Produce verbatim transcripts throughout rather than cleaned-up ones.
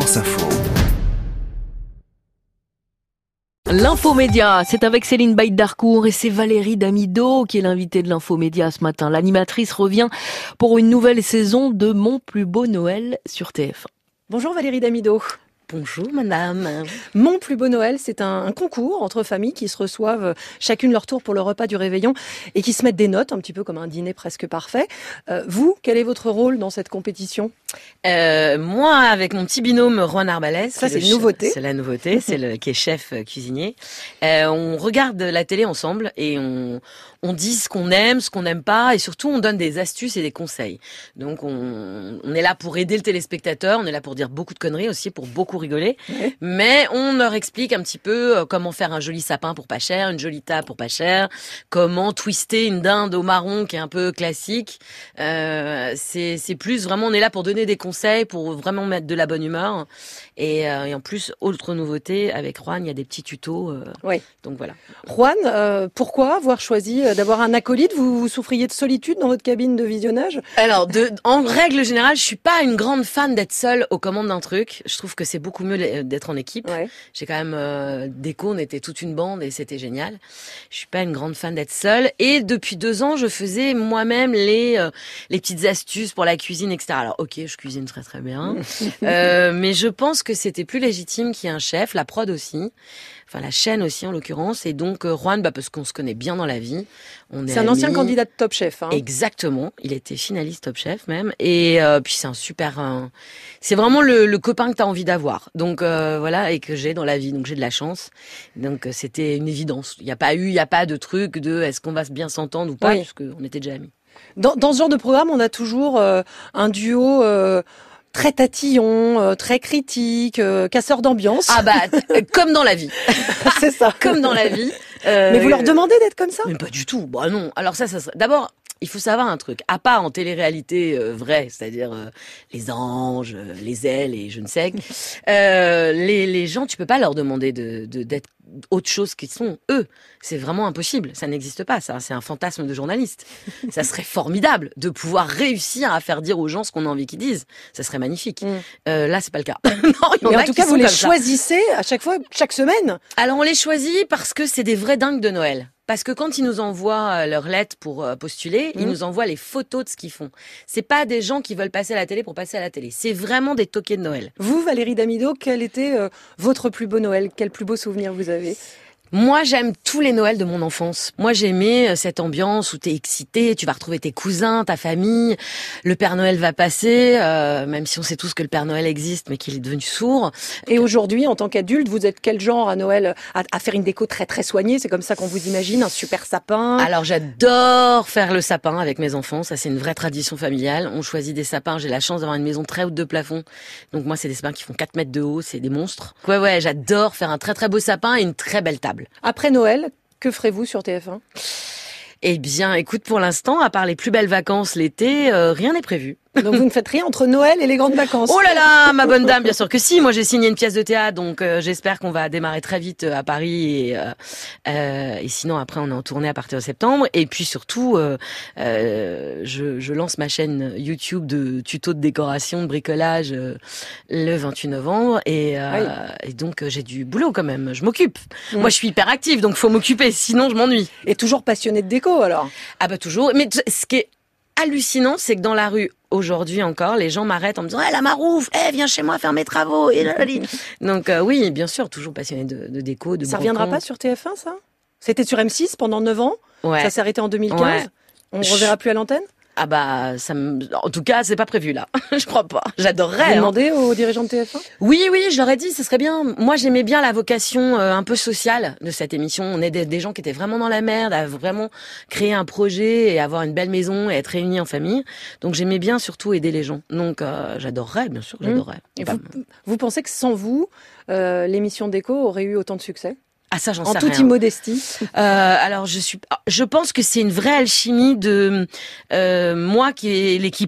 France Info. L'infomédia, c'est avec Céline Baïd-Darcourt et c'est Valérie Damido qui est l'invitée de l'infomédia ce matin. L'animatrice revient pour une nouvelle saison de Mon plus beau Noël sur T F un. Bonjour Valérie Damido. Bonjour madame. Mon plus beau Noël, c'est un, un concours entre familles qui se reçoivent chacune leur tour pour le repas du réveillon et qui se mettent des notes, un petit peu comme un dîner presque parfait. Euh, vous, quel est votre rôle dans cette compétition ? Euh, moi, avec mon petit binôme Juan Arbalès, ça c'est une chef, nouveauté. C'est la nouveauté, c'est le qui est chef euh, cuisinier. Euh, on regarde la télé ensemble et on on dit ce qu'on aime, ce qu'on n'aime pas, et surtout on donne des astuces et des conseils. Donc on on est là pour aider le téléspectateur, on est là pour dire beaucoup de conneries aussi, pour beaucoup rigoler, Ouais. mais on leur explique un petit peu euh, comment faire un joli sapin pour pas cher, une jolie table pour pas cher, comment twister une dinde au marron qui est un peu classique. Euh, c'est c'est plus vraiment, on est là pour donner des conseils, pour vraiment mettre de la bonne humeur. Et, euh, et en plus, autre nouveauté, avec Juan, il y a des petits tutos. Euh, Oui. Donc voilà. Juan, euh, pourquoi avoir choisi d'avoir un acolyte ? Vous, vous souffriez de solitude dans votre cabine de visionnage ? Alors, de, en règle générale, je suis pas une grande fan d'être seule aux commandes d'un truc. Je trouve que c'est beaucoup mieux d'être en équipe. Ouais. J'ai quand même euh, déco, on était toute une bande et c'était génial. Je suis pas une grande fan d'être seule. Et depuis deux ans, je faisais moi-même les euh, les petites astuces pour la cuisine, et cetera. Alors, ok, je cuisine très très bien, euh, mais je pense que c'était plus légitime qu'il y ait un chef, la prod aussi, enfin la chaîne aussi en l'occurrence. Et donc euh, Juan, bah parce qu'on se connaît bien dans la vie. On est C'est un ancien amis. candidat de Top Chef. Hein. Exactement, il était finaliste Top Chef même, et euh, puis c'est un super, euh, c'est vraiment le, le copain que t'as envie d'avoir. Donc euh, voilà, et que j'ai dans la vie, donc j'ai de la chance. Donc euh, c'était une évidence. Il y a pas eu, il y a pas de truc de est-ce qu'on va bien s'entendre ou pas, Oui. parce qu'on était déjà amis. Dans, dans ce genre de programme, on a toujours euh, un duo euh, très tatillon, euh, très critique, euh, casseur d'ambiance. Ah bah t- comme dans la vie, c'est ça. comme dans la vie. Euh, Mais vous leur demandez d'être comme ça ? Mais pas du tout. Bah non. Alors ça, ça serait... D'abord, il faut savoir un truc. À part en télé-réalité euh, vraie, c'est-à-dire euh, les anges, euh, les ailes et je ne sais, euh, les les gens, tu peux pas leur demander de de- d'être autre chose qu'ils sont eux. C'est vraiment impossible. Ça n'existe pas. Ça, c'est un fantasme de journaliste. Ça serait formidable de pouvoir réussir à faire dire aux gens ce qu'on a envie qu'ils disent. Ça serait magnifique. Mm. Euh, là, c'est pas le cas. non, il y en Mais a en tout qui cas, sont vous les comme ça. choisissez à chaque fois, chaque semaine. Alors on les choisit parce que c'est des vrais dingues de Noël. Parce que quand ils nous envoient euh, leurs lettres pour euh, postuler, ils Mhm. nous envoient les photos de ce qu'ils font. C'est pas des gens qui veulent passer à la télé pour passer à la télé. C'est vraiment des toqués de Noël. Vous, Valérie Damido, quel était euh, votre plus beau Noël ? Quel plus beau souvenir vous avez ? Moi, j'aime tous les Noëls de mon enfance. Moi, j'aimais cette ambiance où t'es excité, tu vas retrouver tes cousins, ta famille, le Père Noël va passer, euh, même si on sait tous que le Père Noël existe, mais qu'il est devenu sourd. Et aujourd'hui, en tant qu'adulte, vous êtes quel genre à Noël à, à faire une déco très très soignée ? C'est comme ça qu'on vous imagine, un super sapin. Alors, j'adore faire le sapin avec mes enfants. Ça, c'est une vraie tradition familiale. On choisit des sapins. J'ai la chance d'avoir une maison très haute de plafond. Donc, moi, c'est des sapins qui font quatre mètres de haut. C'est des monstres. Ouais, ouais, j'adore faire un très très beau sapin et une très belle table. Après Noël, que ferez-vous sur T F un ? Eh bien, écoute, pour l'instant, à part les plus belles vacances l'été, euh, rien n'est prévu. Donc vous ne faites rien entre Noël et les grandes vacances. Oh là là, ma bonne dame, bien sûr que si. Moi, j'ai signé une pièce de théâtre, donc euh, j'espère qu'on va démarrer très vite euh, à Paris. Et, euh, euh, et sinon, après, on est en tournée à partir de septembre. Et puis surtout, euh, euh, je, je lance ma chaîne YouTube de tutos de décoration, de bricolage euh, le vingt-huit novembre. Et, euh, et donc, euh, j'ai du boulot quand même. Je m'occupe. Mmh. Moi, je suis hyper active, donc faut m'occuper. Sinon, je m'ennuie. Et toujours passionné de déco alors. Ah bah toujours. Mais t- ce qui est hallucinant, c'est que dans la rue, aujourd'hui encore, les gens m'arrêtent en me disant hey, « la Marouf, hey, viens chez moi faire mes travaux !» Et là, donc euh, oui, bien sûr, toujours passionné de, de déco, de Ça reviendra brocante. pas sur T F un, ça ? C'était sur M six pendant neuf ans. Ouais. Ça s'est arrêté en deux mille quinze. Ouais. On Je- reverra plus à l'antenne ? Ah bah, ça me... en tout cas, c'est pas prévu là. Je crois pas. Vous J'adorerais. hein. demandez aux dirigeants de T F un ? Oui, oui, je leur ai dit, ce serait bien. Moi, j'aimais bien la vocation euh, un peu sociale de cette émission. On est des, des gens qui étaient vraiment dans la merde, à vraiment créer un projet et avoir une belle maison et être réunis en famille. Donc, j'aimais bien surtout aider les gens. Donc, euh, j'adorerais, bien sûr, j'adorerais. Et Pas- vous, vous pensez que sans vous, euh, l'émission déco aurait eu autant de succès ? Ah ça, j'en En sais toute rien. immodestie. Euh, alors je suis, je pense que c'est une vraie alchimie de euh, moi qui est l'équipe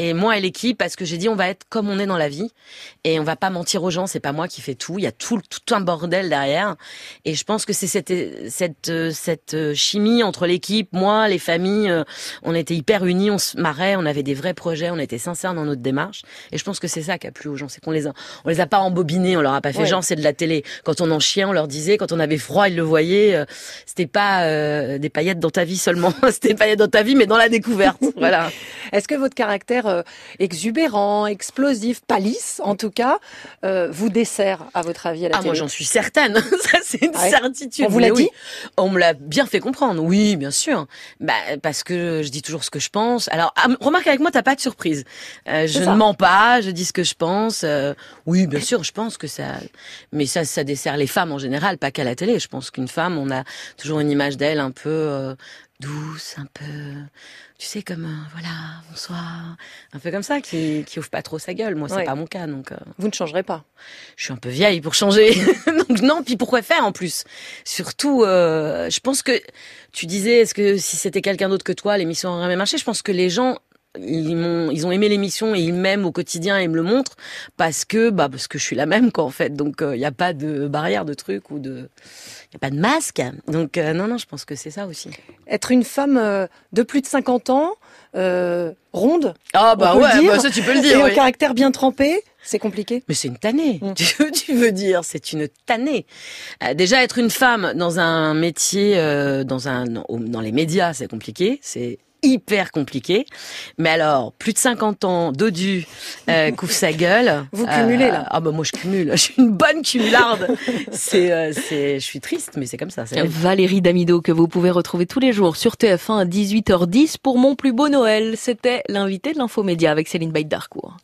et moi et l'équipe, parce que j'ai dit on va être comme on est dans la vie et on va pas mentir aux gens. C'est pas moi qui fais tout. Il y a tout, tout un bordel derrière. Et je pense que c'est cette, cette, cette chimie entre l'équipe, moi, les familles. On était hyper unis, on se marrait, on avait des vrais projets, on était sincères dans notre démarche. Et je pense que c'est ça qui a plu aux gens, c'est qu'on les a, on les a pas embobinés, on leur a pas fait ouais. genre c'est de la télé. Quand on en chiait, on leur disait, quand on avait froid, ils le voyaient. Euh, c'était pas euh, des paillettes dans ta vie seulement, c'était des paillettes dans ta vie, mais dans la découverte. Voilà. Est-ce que votre caractère euh, exubérant, explosif, pas lisse en tout cas, euh, vous dessert à votre avis à la ah, télé? Moi j'en suis certaine, ça c'est une ah ouais. certitude. On vous l'a dit? Oui. On me l'a bien fait comprendre, oui bien sûr. Bah, parce que je dis toujours ce que je pense. Alors ah, remarque avec moi, t'as pas de surprise. Euh, je ne mens pas, je dis ce que je pense. Euh, oui bien sûr, je pense que ça... Mais ça, ça dessert les femmes en général, pas qu'à la télé. Je pense qu'une femme, on a toujours une image d'elle un peu euh, douce, un peu... Tu sais, comme, euh, voilà, bonsoir, un peu comme ça, qui, qui ouvre pas trop sa gueule. Moi, c'est ouais. pas mon cas, donc... Euh, vous ne changerez pas? Je suis un peu vieille pour changer. Donc non, puis pourquoi faire, en plus? Surtout, euh, je pense que... Tu disais, est-ce que si c'était quelqu'un d'autre que toi, l'émission aurait jamais marché? Je pense que les gens... Ils m'ont, ils ont aimé l'émission et ils m'aiment au quotidien et ils me le montrent parce que, bah, parce que je suis la même, quoi, en fait. Donc, il euh, n'y a pas de barrière de truc ou de, il y a pas de masque. Donc, euh, non, non, je pense que c'est ça aussi. Être une femme euh, de plus de cinquante ans, euh, ronde. Ah, bah ouais, bah, ça, tu peux le dire. Et oui. au caractère bien trempé. C'est compliqué. Mais c'est une tannée. Mmh. Tu, tu veux dire, c'est une tannée. Euh, déjà, être une femme dans un métier, euh, dans un, dans les médias, c'est compliqué. C'est hyper compliqué. Mais alors, plus de cinquante ans, dodu, euh, couvre sa gueule. Vous cumulez, euh, là. Ah, bah, moi, je cumule. Je suis une bonne cumularde. c'est, euh, c'est, je suis triste, mais c'est comme ça. C'est Valérie Damido, que vous pouvez retrouver tous les jours sur T F un à dix-huit heures dix pour Mon plus beau Noël. C'était l'invité de l'Infomédia avec Céline Baïd-Darcourt.